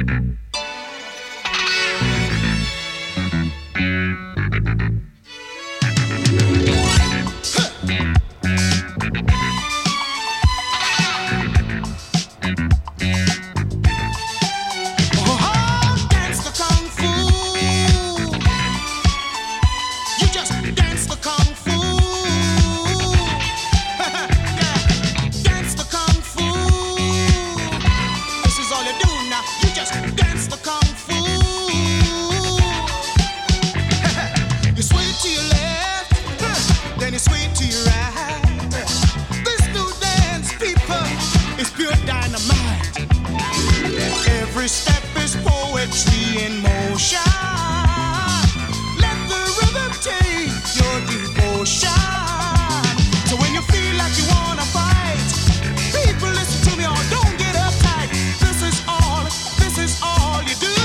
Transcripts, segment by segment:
Every step is poetry in motion. Let the rhythm take your devotion. So when you feel like you wanna fight, people listen to me or don't get uptight. This is all you do.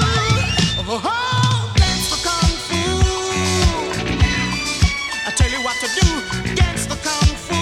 Oh, dance the kung fu. I tell you what to do, dance the kung fu.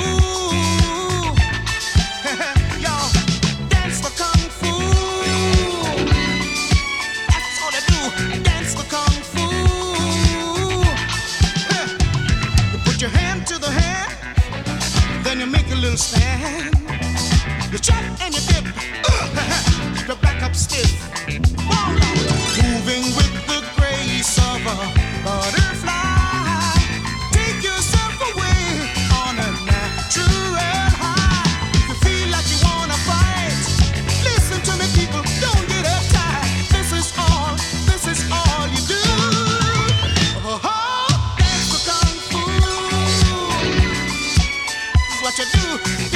Stand. You chop and you dip, your back up stiff. Moving with the grace of a butterfly. Take yourself away on a natural high. If you feel like you wanna fight, listen to me, people, don't get uptight. This is all you do. Oh, dance the kung fu. This is what you do.